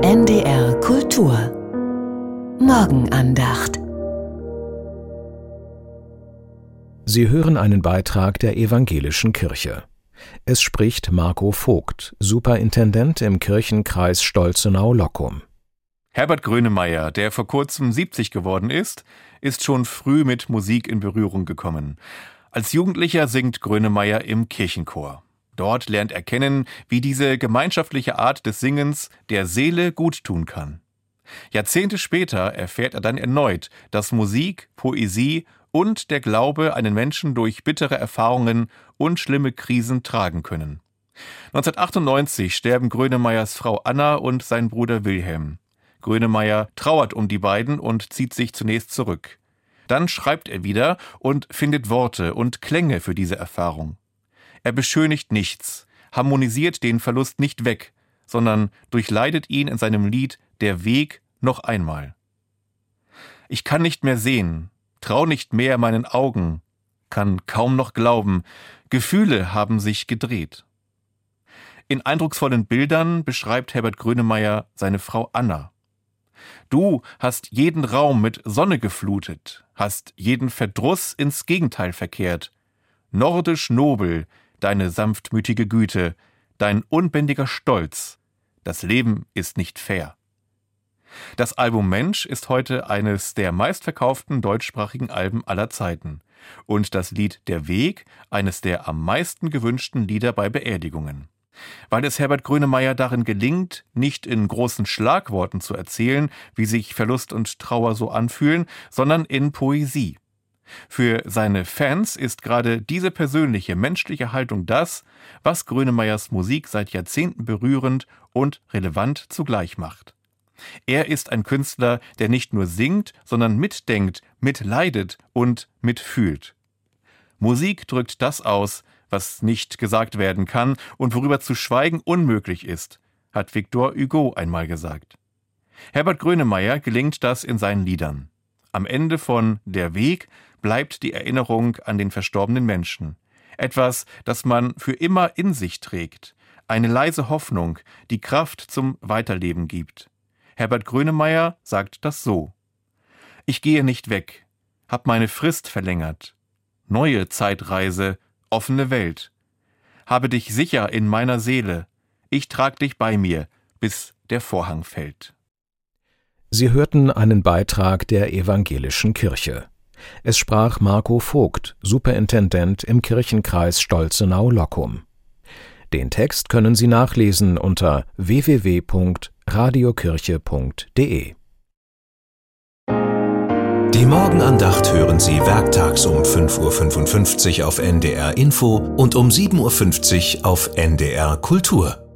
NDR Kultur Morgenandacht. Sie hören einen Beitrag der Evangelischen Kirche. Es spricht Marco Vogt, Superintendent im Kirchenkreis Stolzenau-Loccum. Herbert Grönemeyer, der vor kurzem 70 geworden ist schon früh mit Musik in Berührung gekommen. Als Jugendlicher singt Grönemeyer im Kirchenchor. Dort lernt er kennen, wie diese gemeinschaftliche Art des Singens der Seele guttun kann. Jahrzehnte später erfährt er dann erneut, dass Musik, Poesie und der Glaube einen Menschen durch bittere Erfahrungen und schlimme Krisen tragen können. 1998 sterben Grönemeyers Frau Anna und sein Bruder Wilhelm. Grönemeyer trauert um die beiden und zieht sich zunächst zurück. Dann schreibt er wieder und findet Worte und Klänge für diese Erfahrung. Er beschönigt nichts, harmonisiert den Verlust nicht weg, sondern durchleidet ihn in seinem Lied »Der Weg« noch einmal. Ich kann nicht mehr sehen, trau nicht mehr meinen Augen, kann kaum noch glauben, Gefühle haben sich gedreht. In eindrucksvollen Bildern beschreibt Herbert Grönemeyer seine Frau Anna. Du hast jeden Raum mit Sonne geflutet, hast jeden Verdruss ins Gegenteil verkehrt. Nordisch nobel, deine sanftmütige Güte, dein unbändiger Stolz. Das Leben ist nicht fair. Das Album Mensch ist heute eines der meistverkauften deutschsprachigen Alben aller Zeiten und das Lied Der Weg eines der am meisten gewünschten Lieder bei Beerdigungen. Weil es Herbert Grönemeyer darin gelingt, nicht in großen Schlagworten zu erzählen, wie sich Verlust und Trauer so anfühlen, sondern in Poesie. Für seine Fans ist gerade diese persönliche, menschliche Haltung das, was Grönemeyers Musik seit Jahrzehnten berührend und relevant zugleich macht. Er ist ein Künstler, der nicht nur singt, sondern mitdenkt, mitleidet und mitfühlt. Musik drückt das aus, was nicht gesagt werden kann und worüber zu schweigen unmöglich ist, hat Victor Hugo einmal gesagt. Herbert Grönemeyer gelingt das in seinen Liedern. Am Ende von Der Weg bleibt die Erinnerung an den verstorbenen Menschen. Etwas, das man für immer in sich trägt. Eine leise Hoffnung, die Kraft zum Weiterleben gibt. Herbert Grönemeyer sagt das so: Ich gehe nicht weg, hab meine Frist verlängert. Neue Zeitreise, offene Welt. Habe dich sicher in meiner Seele. Ich trag dich bei mir, bis der Vorhang fällt. Sie hörten einen Beitrag der Evangelischen Kirche. Es sprach Marco Vogt, Superintendent im Kirchenkreis Stolzenau-Loccum. Den Text können Sie nachlesen unter www.radiokirche.de. Die Morgenandacht hören Sie werktags um 5:55 Uhr auf NDR Info und um 7:50 Uhr auf NDR Kultur.